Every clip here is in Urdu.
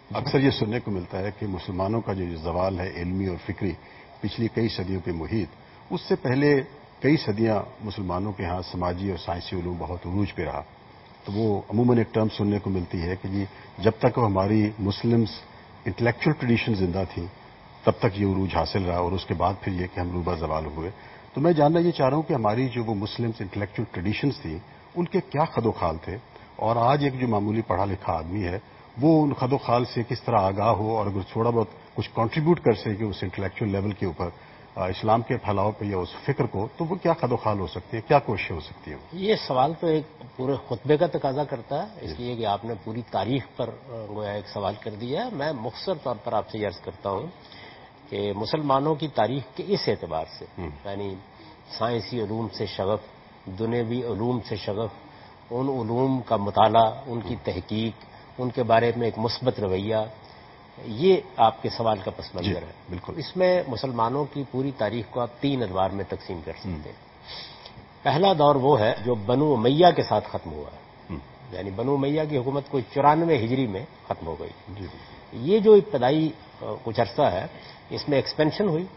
اکثر یہ سننے کو ملتا ہے کہ مسلمانوں کا جو زوال ہے علمی اور فکری پچھلی کئی صدیوں کے محیط، اس سے پہلے کئی صدیاں مسلمانوں کے ہاں سماجی اور سائنسی علوم بہت عروج پہ رہا. تو وہ عموماً ایک ٹرم سننے کو ملتی ہے کہ جی جب تک ہماری مسلمز انٹلیکچوئل ٹریڈیشن زندہ تھیں تب تک یہ عروج حاصل رہا، اور اس کے بعد پھر یہ کہ ہم روبہ زوال ہوئے. تو میں جاننا یہ چاہ رہا ہوں کہ ہماری جو وہ مسلمز انٹلیکچوئل ٹریڈیشنز تھیں ان کے کیا خد و خال تھے، اور آج ایک جو معمولی پڑھا لکھا آدمی ہے وہ ان خد و خال سے کس طرح آگاہ ہو، اور اگر تھوڑا بہت کچھ کنٹریبیوٹ کر سکے اس انٹلیکچوئل لیول کے اوپر اسلام کے پھیلاؤ پہ یا اس فکر کو، تو وہ کیا خد و خال ہو سکتی ہے، کیا کوششیں ہو سکتی ہیں؟ یہ سوال تو ایک پورے خطبے کا تقاضا کرتا ہے، اس لیے کہ آپ نے پوری تاریخ پر گویا ایک سوال کر دیا ہے. میں مختصر طور پر آپ سے یہ عرض کرتا ہوں کہ مسلمانوں کی تاریخ کے اس اعتبار سے یعنی سائنسی علوم سے شغف، دنیوی علوم سے شغف، ان علوم کا مطالعہ، ان کی تحقیق، ان کے بارے میں ایک مثبت رویہ، یہ آپ کے سوال کا پس منظر ہے. بالکل. اس میں مسلمانوں کی پوری تاریخ کو آپ 3 ادوار میں تقسیم کر سکتے ہیں. پہلا دور وہ ہے جو بنو امیہ کے ساتھ ختم ہوا ہے، یعنی بنو امیہ کی حکومت کوئی 94 ہجری میں ختم ہو گئی. یہ جو ابتدائی کچھ عرصہ ہے اس میں ایکسپینشن ہوئی،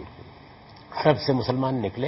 عرب سے مسلمان نکلے،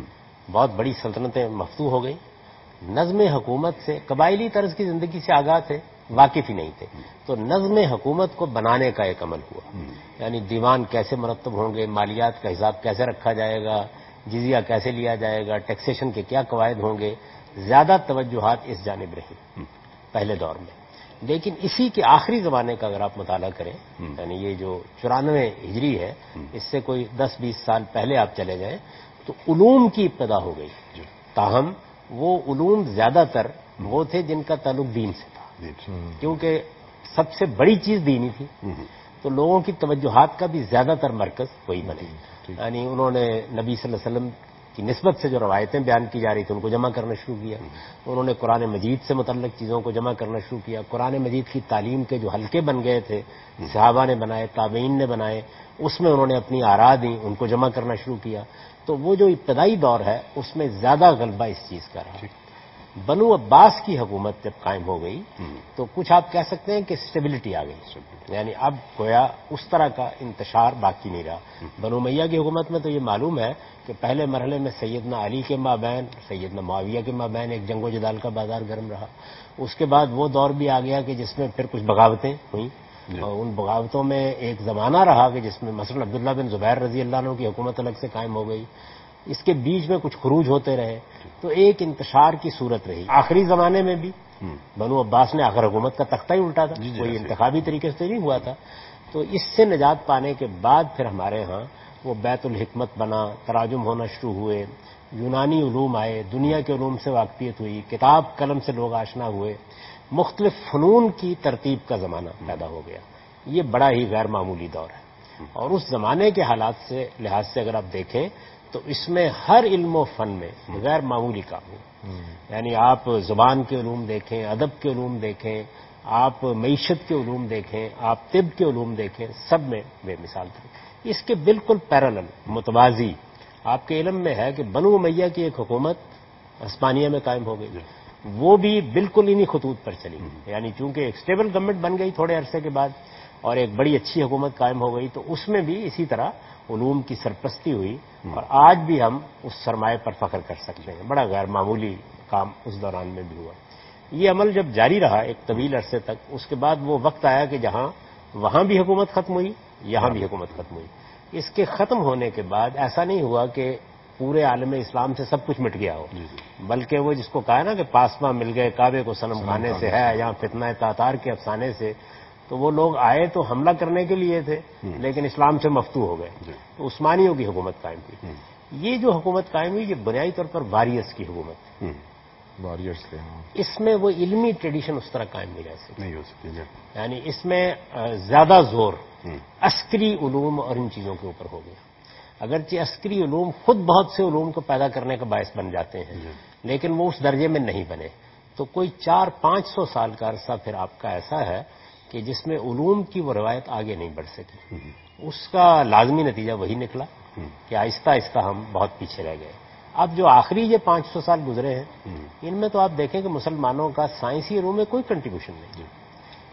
بہت بڑی سلطنتیں مفتوح ہو گئی. نظم حکومت سے، قبائلی طرز کی زندگی سے آگاہ تھے، واقف ہی نہیں تھے، تو نظم حکومت کو بنانے کا ایک عمل ہوا. یعنی دیوان کیسے مرتب ہوں گے، مالیات کا حساب کیسے رکھا جائے گا، جزیہ کیسے لیا جائے گا، ٹیکسیشن کے کیا قواعد ہوں گے، زیادہ توجہات اس جانب رہی پہلے دور میں. لیکن اسی کے آخری زمانے کا اگر آپ مطالعہ کریں، یعنی یہ جو 94 ہجری ہے، اس سے کوئی 10-20 سال پہلے آپ چلے جائیں تو علوم کی ابتدا ہو گئی. تاہم وہ علوم زیادہ تر وہ تھے جن کا تعلق دین سے تھا، کیونکہ سب سے بڑی چیز دین ہی تھی، تو لوگوں کی توجہات کا بھی زیادہ تر مرکز وہی بنے. یعنی انہوں نے نبی صلی اللہ علیہ وسلم کی نسبت سے جو روایتیں بیان کی جا رہی تھیں ان کو جمع کرنا شروع کیا. انہوں نے قرآن مجید سے متعلق چیزوں کو جمع کرنا شروع کیا. قرآن مجید کی تعلیم کے جو حلقے بن گئے تھے، صحابہ نے بنائے، تابعین نے بنائے، اس میں انہوں نے اپنی آراء دیں، ان کو جمع کرنا شروع کیا. تو وہ جو ابتدائی دور ہے اس میں زیادہ غلبہ اس چیز کا رہا. بنو عباس کی حکومت جب قائم ہو گئی تو کچھ آپ کہہ سکتے ہیں کہ اسٹیبلٹی آ گئی، یعنی اب گویا اس طرح کا انتشار باقی نہیں رہا. بنو امیہ کی حکومت میں تو یہ معلوم ہے کہ پہلے مرحلے میں سیدنا علی کے مابین، سیدنا معاویہ کے مابین ایک جنگ و جدال کا بازار گرم رہا. اس کے بعد وہ دور بھی آ گیا کہ جس میں پھر کچھ بغاوتیں ہوئیں، اور ان بغاوتوں میں ایک زمانہ رہا کہ جس میں مثلا عبداللہ بن زبیر رضی اللہ عنہ کی حکومت الگ سے قائم ہو گئی. اس کے بیچ میں کچھ خروج ہوتے رہے، تو ایک انتشار کی صورت رہی. آخری زمانے میں بھی بنو عباس نے آخر حکومت کا تختہ ہی الٹا تھا، کوئی انتخابی طریقے سے نہیں ہوا تھا. تو اس سے نجات پانے کے بعد پھر ہمارے ہاں وہ بیت الحکمت بنا، تراجم ہونا شروع ہوئے، یونانی علوم آئے، دنیا کے علوم سے واقفیت ہوئی، کتاب قلم سے لوگ آشنا ہوئے، مختلف فنون کی ترتیب کا زمانہ پیدا ہو گیا. یہ بڑا ہی غیر معمولی دور ہے. اور اس زمانے کے حالات سے لحاظ سے اگر آپ دیکھیں تو اس میں ہر علم و فن میں غیر معمولی کام ہوا. یعنی آپ زبان کے علوم دیکھیں، ادب کے علوم دیکھیں، آپ معیشت کے علوم دیکھیں، آپ طب کے علوم دیکھیں، سب میں بے مثال تھے. اس کے بالکل پیرالل متوازی آپ کے علم میں ہے کہ بنو امیہ کی ایک حکومت ہسپانیہ میں قائم ہو گئی، وہ بھی بالکل انہی خطوط پر چلی. یعنی چونکہ ایک اسٹیبل گورنمنٹ بن گئی تھوڑے عرصے کے بعد اور ایک بڑی اچھی حکومت قائم ہو گئی، تو اس میں بھی اسی طرح علوم کی سرپرستی ہوئی. اور آج بھی ہم اس سرمایہ پر فخر کر سکتے ہیں. بڑا غیر معمولی کام اس دوران میں بھی ہوا. یہ عمل جب جاری رہا ایک طویل عرصے تک، اس کے بعد وہ وقت آیا کہ جہاں وہاں بھی حکومت ختم ہوئی، یہاں بھی حکومت ختم ہوئی. اس کے ختم ہونے کے بعد ایسا نہیں ہوا کہ پورے عالم اسلام سے سب کچھ مٹ گیا ہو، بلکہ وہ جس کو کہا نا کہ پاسباں مل گئے کعبے کو صنم خانے سے ہے، یا فتنہ تاتار کے افسانے سے. تو وہ لوگ آئے تو حملہ کرنے کے لیے تھے لیکن اسلام سے مفتوح ہو گئے. تو عثمانیوں کی حکومت قائم ہوئی. یہ جو حکومت قائم ہوئی یہ بنیادی طور پر واریس کی حکومت، واریئرز تھے. اس میں وہ علمی ٹریڈیشن اس طرح قائم نہیں رہ سکتی، نہیں ہو سکتی. یعنی اس میں زیادہ زور عسکری علوم اور ان چیزوں کے اوپر ہو گیا. اگرچہ عسکری علوم خود بہت سے علوم کو پیدا کرنے کا باعث بن جاتے ہیں لیکن وہ اس درجے میں نہیں بنے. تو کوئی 400-500 سال کا عرصہ پھر آپ کا ایسا ہے کہ جس میں علوم کی وہ روایت آگے نہیں بڑھ سکی. اس کا لازمی نتیجہ وہی نکلا کہ آہستہ آہستہ ہم بہت پیچھے رہ گئے. اب جو آخری یہ 500 سال گزرے ہیں ان میں تو آپ دیکھیں کہ مسلمانوں کا سائنسی علوم میں کوئی کنٹریبیوشن نہیں.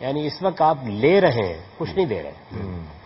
یعنی اس وقت آپ لے رہے ہیں، کچھ نہیں دے رہے.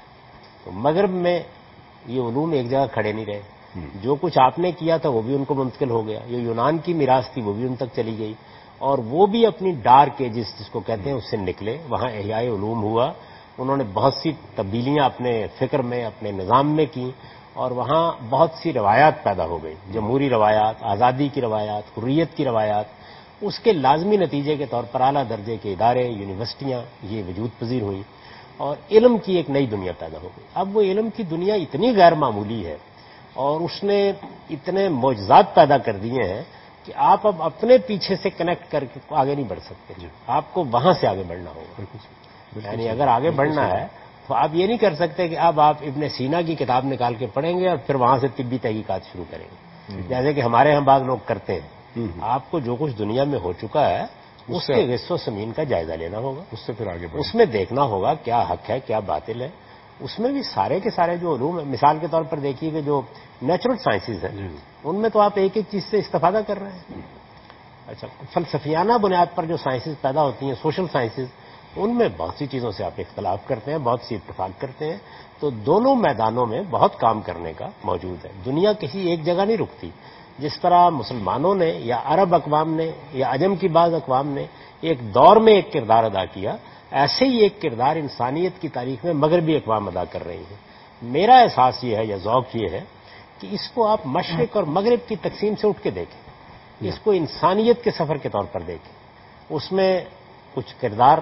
تو مغرب میں یہ علوم ایک جگہ کھڑے نہیں رہے. جو کچھ آپ نے کیا تھا وہ بھی ان کو منتقل ہو گیا. یہ یونان کی میراث تھی وہ بھی ان تک چلی گئی، اور وہ بھی اپنی ڈارک ایجز جس کو کہتے ہیں اس سے نکلے. وہاں احیاء علوم ہوا، انہوں نے بہت سی تبدیلیاں اپنے فکر میں، اپنے نظام میں کی، اور وہاں بہت سی روایات پیدا ہو گئی، جمہوری روایات، آزادی کی روایات، حریت کی روایات. اس کے لازمی نتیجے کے طور پر اعلیٰ درجے کے ادارے، یونیورسٹیاں یہ وجود پذیر ہوئیں، اور علم کی ایک نئی دنیا پیدا ہو گئی. اب وہ علم کی دنیا اتنی غیر معمولی ہے اور اس نے اتنے معجزات پیدا کر دیے ہیں کہ آپ اب اپنے پیچھے سے کنیکٹ کر کے آگے نہیں بڑھ سکتے. آپ کو وہاں سے آگے بڑھنا ہوگا. یعنی اگر آگے بڑھنا ہے تو آپ یہ نہیں کر سکتے کہ اب آپ ابن سینا کی کتاب نکال کے پڑھیں گے اور پھر وہاں سے طبی تحقیقات شروع کریں گے، جیسے کہ ہمارے ہاں بعض لوگ کرتے ہیں. آپ کو جو کچھ دنیا میں ہو چکا ہے اس کے غص و سمین کا جائزہ لینا ہوگا، اس سے پھر آگے اس میں دیکھنا ہوگا کیا حق ہے کیا باطل ہے. اس میں بھی سارے کے سارے جو علوم ہیں، مثال کے طور پر دیکھیے کہ جو نیچرل سائنسز ہیں ان میں تو آپ ایک ایک چیز سے استفادہ کر رہے ہیں. اچھا، فلسفیانہ بنیاد پر جو سائنسز پیدا ہوتی ہیں، سوشل سائنسز، ان میں بہت سی چیزوں سے آپ اختلاف کرتے ہیں، بہت سی اتفاق کرتے ہیں. تو دونوں میدانوں میں بہت کام کرنے کا موجود ہے. دنیا کسی ایک جگہ نہیں رکتی. جس طرح مسلمانوں نے یا عرب اقوام نے یا عجم کی بعض اقوام نے ایک دور میں ایک کردار ادا کیا، ایسے ہی ایک کردار انسانیت کی تاریخ میں مغربی اقوام ادا کر رہی ہیں. میرا احساس یہ ہے یا ذوق یہ ہے کہ اس کو آپ مشرق اور مغرب کی تقسیم سے اٹھ کے دیکھیں، اس کو انسانیت کے سفر کے طور پر دیکھیں. اس میں کچھ کردار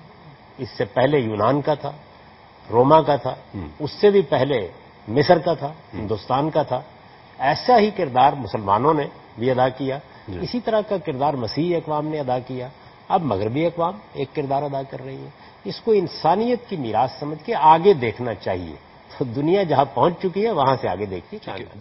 اس سے پہلے یونان کا تھا، روما کا تھا، اس سے بھی پہلے مصر کا تھا، ہندوستان کا تھا. ایسا ہی کردار مسلمانوں نے بھی ادا کیا، اسی طرح کا کردار مسیحی اقوام نے ادا کیا. اب مغربی اقوام ایک کردار ادا کر رہی ہے. اس کو انسانیت کی میراث سمجھ کے آگے دیکھنا چاہیے. تو دنیا جہاں پہنچ چکی ہے وہاں سے آگے دیکھیے.